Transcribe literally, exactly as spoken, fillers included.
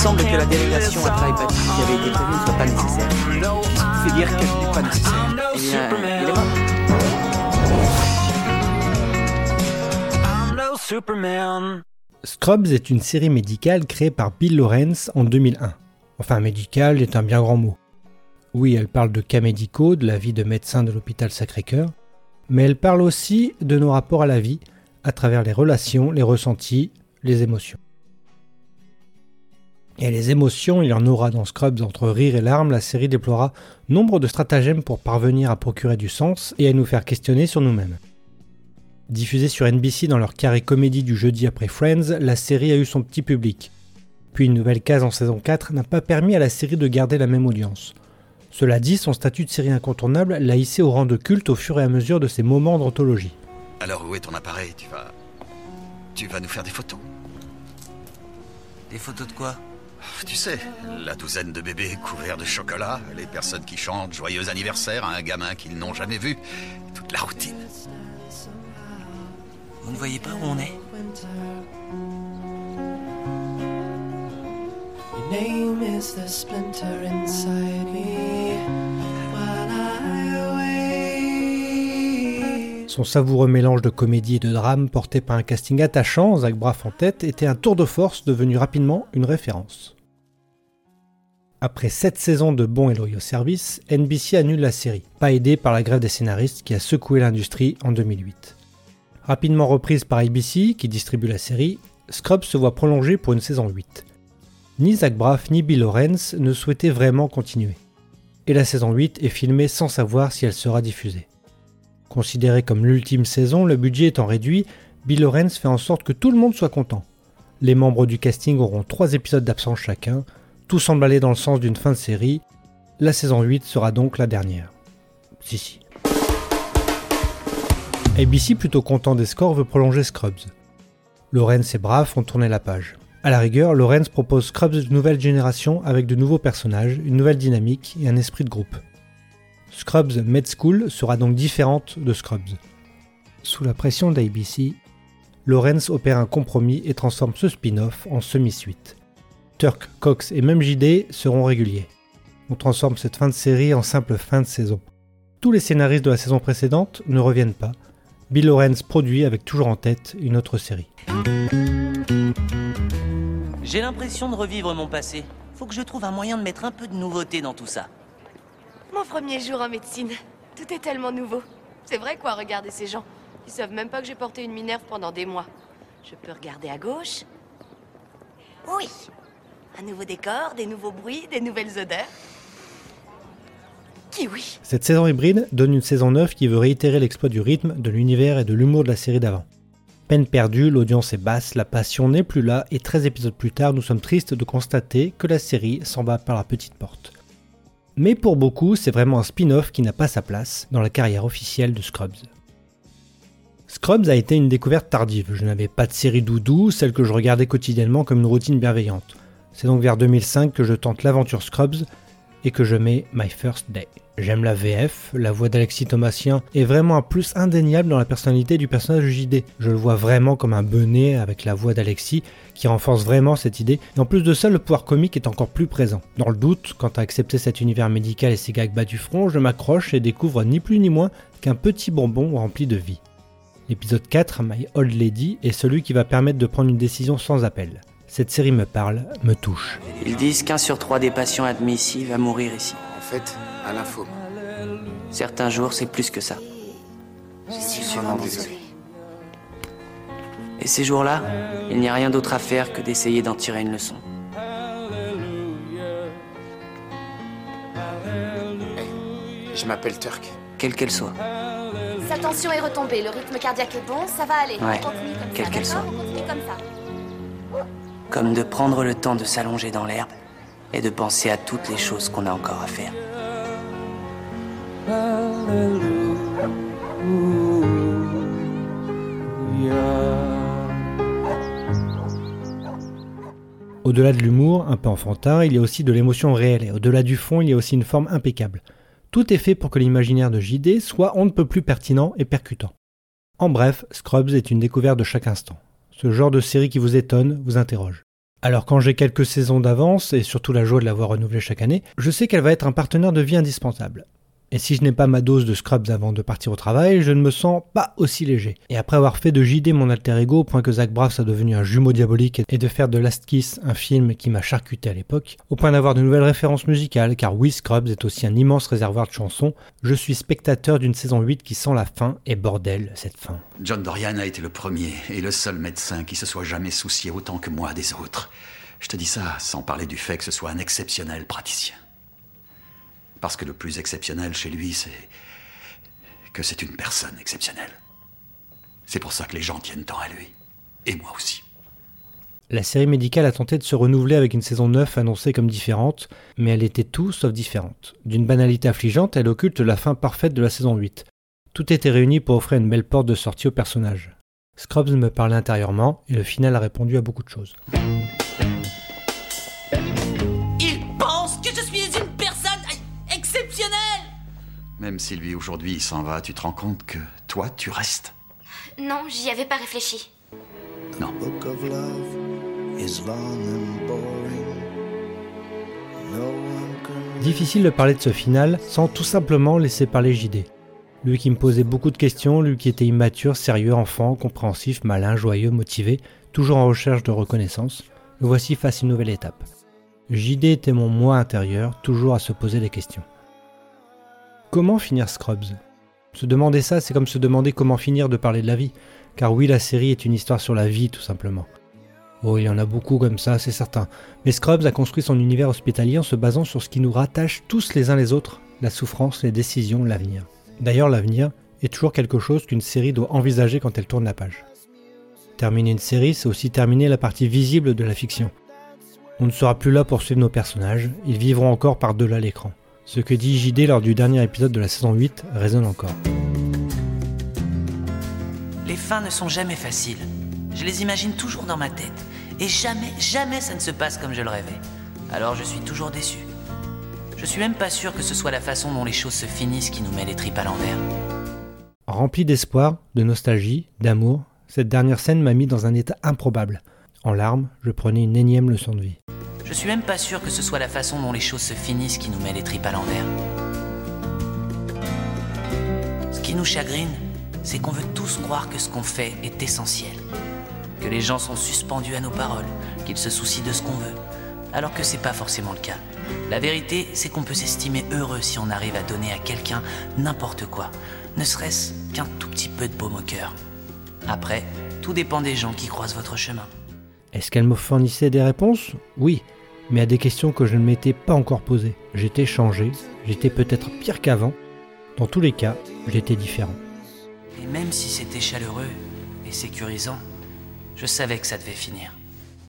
semble que la délégation à Tripath qui avait été prévue ne soit pas nécessaire. Qu'est-ce qui fait dire qu'elle n'est pas nécessaire? Eh bien, il est mort. Superman. Scrubs est une série médicale créée par Bill Lawrence en deux mille un. Enfin, médicale est un bien grand mot. Oui, elle parle de cas médicaux, de la vie de médecins de l'hôpital Sacré-Cœur, mais elle parle aussi de nos rapports à la vie, à travers les relations, les ressentis, les émotions. Et les émotions, il y en aura dans Scrubs. Entre rire et larmes, la série déploiera nombre de stratagèmes pour parvenir à procurer du sens et à nous faire questionner sur nous-mêmes. Diffusée sur N B C dans leur carré comédie du jeudi après Friends, la série a eu son petit public. Puis une nouvelle case en saison quatre n'a pas permis à la série de garder la même audience. Cela dit, son statut de série incontournable l'a hissé au rang de culte au fur et à mesure de ses moments d'anthologie. Alors où est ton appareil? Tu vas... Tu vas nous faire des photos. Des photos de quoi? Tu sais, la douzaine de bébés couverts de chocolat, les personnes qui chantent joyeux anniversaire à un gamin qu'ils n'ont jamais vu, toute la routine. Vous ne voyez pas où on est? Your name is the splinter inside me while I wait. Son savoureux mélange de comédie et de drame porté par un casting attachant, Zach Braff en tête, était un tour de force devenu rapidement une référence. Après sept saisons de bons et loyaux services, N B C annule la série, pas aidé par la grève des scénaristes qui a secoué l'industrie en deux mille huit. Rapidement reprise par A B C, qui distribue la série, Scrubs se voit prolongée pour une saison huit. Ni Zach Braff ni Bill Lawrence ne souhaitaient vraiment continuer. Et la saison huit est filmée sans savoir si elle sera diffusée. Considérée comme l'ultime saison, le budget étant réduit, Bill Lawrence fait en sorte que tout le monde soit content. Les membres du casting auront trois épisodes d'absence chacun, tout semble aller dans le sens d'une fin de série. La saison huit sera donc la dernière. Si si. A B C, plutôt content des scores, veut prolonger Scrubs. Lawrence et Braff ont tourné la page. À la rigueur, Lawrence propose Scrubs de nouvelle génération avec de nouveaux personnages, une nouvelle dynamique et un esprit de groupe. Scrubs Med School sera donc différente de Scrubs. Sous la pression d'A B C, Lawrence opère un compromis et transforme ce spin-off en semi-suite. Turk, Cox et même J D seront réguliers. On transforme cette fin de série en simple fin de saison. Tous les scénaristes de la saison précédente ne reviennent pas. Bill Lawrence produit avec toujours en tête une autre série. J'ai l'impression de revivre mon passé. Faut que je trouve un moyen de mettre un peu de nouveauté dans tout ça. Mon premier jour en médecine. Tout est tellement nouveau. C'est vrai quoi, regarder ces gens. Ils savent même pas que j'ai porté une minerve pendant des mois. Je peux regarder à gauche. Oui. Un nouveau décor, des nouveaux bruits, des nouvelles odeurs. Kiwi. Cette saison hybride donne une saison neuf qui veut réitérer l'exploit du rythme, de l'univers et de l'humour de la série d'avant. Peine perdue, l'audience est basse, la passion n'est plus là et treize épisodes plus tard, nous sommes tristes de constater que la série s'en va par la petite porte. Mais pour beaucoup, c'est vraiment un spin-off qui n'a pas sa place dans la carrière officielle de Scrubs. Scrubs a été une découverte tardive, je n'avais pas de série doudou, celle que je regardais quotidiennement comme une routine bienveillante. C'est donc vers deux mille cinq que je tente l'aventure Scrubs et que je mets My First Day. J'aime la V F, la voix d'Alexis Thomasian est vraiment un plus indéniable dans la personnalité du personnage de J D. Je le vois vraiment comme un benet avec la voix d'Alexis qui renforce vraiment cette idée. Et en plus de ça, le pouvoir comique est encore plus présent. Dans le doute, quant à accepter cet univers médical et ses gags bas du front, je m'accroche et découvre ni plus ni moins qu'un petit bonbon rempli de vie. L'épisode quatre, My Old Lady, est celui qui va permettre de prendre une décision sans appel. Cette série me parle, me touche. Ils disent qu'un sur trois des patients admis ici va mourir ici. En fait, à l'info. Certains jours, c'est plus que ça. Je suis vraiment désolé. Et ces jours-là, il n'y a rien d'autre à faire que d'essayer d'en tirer une leçon. Hey, je m'appelle Turk. Quelle qu'elle soit. Sa tension est retombée, le rythme cardiaque est bon, ça va aller. Ouais, On continue comme quelle ça, qu'elle d'accord soit. On continue comme ça. Comme de prendre le temps de s'allonger dans l'herbe et de penser à toutes les choses qu'on a encore à faire. Au-delà de l'humour, un peu enfantin, il y a aussi de l'émotion réelle, et au-delà du fond, il y a aussi une forme impeccable. Tout est fait pour que l'imaginaire de J D soit on ne peut plus pertinent et percutant. En bref, Scrubs est une découverte de chaque instant. Ce genre de série qui vous étonne, vous interroge. Alors quand j'ai quelques saisons d'avance, et surtout la joie de la voir renouvelée chaque année, je sais qu'elle va être un partenaire de vie indispensable. Et si je n'ai pas ma dose de Scrubs avant de partir au travail, je ne me sens pas aussi léger. Et après avoir fait de J D mon alter ego au point que Zach Braff soit devenu un jumeau diabolique et de faire de Last Kiss un film qui m'a charcuté à l'époque, au point d'avoir de nouvelles références musicales, car oui, Scrubs est aussi un immense réservoir de chansons, je suis spectateur d'une saison huit qui sent la fin, et bordel, cette fin. John Dorian a été le premier et le seul médecin qui se soit jamais soucié autant que moi des autres. Je te dis ça sans parler du fait que ce soit un exceptionnel praticien. Parce que le plus exceptionnel chez lui, c'est que c'est une personne exceptionnelle. C'est pour ça que les gens tiennent tant à lui. Et moi aussi. La série médicale a tenté de se renouveler avec une saison neuf annoncée comme différente, mais elle était tout sauf différente. D'une banalité affligeante, elle occulte la fin parfaite de la saison huit. Tout était réuni pour offrir une belle porte de sortie au personnage. Scrubs me parlait intérieurement, et le final a répondu à beaucoup de choses. Même si lui aujourd'hui il s'en va, tu te rends compte que toi tu restes? Non, j'y avais pas réfléchi. Non. Difficile de parler de ce final sans tout simplement laisser parler J D. Lui qui me posait beaucoup de questions, lui qui était immature, sérieux, enfant, compréhensif, malin, joyeux, motivé, toujours en recherche de reconnaissance, le voici face à une nouvelle étape. J D était mon moi intérieur, toujours à se poser des questions. Comment finir Scrubs? Se demander ça, c'est comme se demander comment finir de parler de la vie. Car oui, la série est une histoire sur la vie, tout simplement. Oh, il y en a beaucoup comme ça, c'est certain. Mais Scrubs a construit son univers hospitalier en se basant sur ce qui nous rattache tous les uns les autres, la souffrance, les décisions, l'avenir. D'ailleurs, l'avenir est toujours quelque chose qu'une série doit envisager quand elle tourne la page. Terminer une série, c'est aussi terminer la partie visible de la fiction. On ne sera plus là pour suivre nos personnages, ils vivront encore par-delà l'écran. Ce que dit J D lors du dernier épisode de la saison huit résonne encore. Les fins ne sont jamais faciles. Je les imagine toujours dans ma tête. Et jamais, jamais ça ne se passe comme je le rêvais. Alors je suis toujours déçu. Je suis même pas sûr que ce soit la façon dont les choses se finissent qui nous met les tripes à l'envers. Rempli d'espoir, de nostalgie, d'amour, cette dernière scène m'a mis dans un état improbable. En larmes, je prenais une énième leçon de vie. Je suis même pas sûr que ce soit la façon dont les choses se finissent qui nous met les tripes à l'envers. Ce qui nous chagrine, c'est qu'on veut tous croire que ce qu'on fait est essentiel. Que les gens sont suspendus à nos paroles, qu'ils se soucient de ce qu'on veut, alors que c'est pas forcément le cas. La vérité, c'est qu'on peut s'estimer heureux si on arrive à donner à quelqu'un n'importe quoi, ne serait-ce qu'un tout petit peu de baume au cœur. Après, tout dépend des gens qui croisent votre chemin. Est-ce qu'elle me fournissait des réponses? Oui, mais à des questions que je ne m'étais pas encore posées. J'étais changé, j'étais peut-être pire qu'avant. Dans tous les cas, j'étais différent. Et même si c'était chaleureux et sécurisant, je savais que ça devait finir.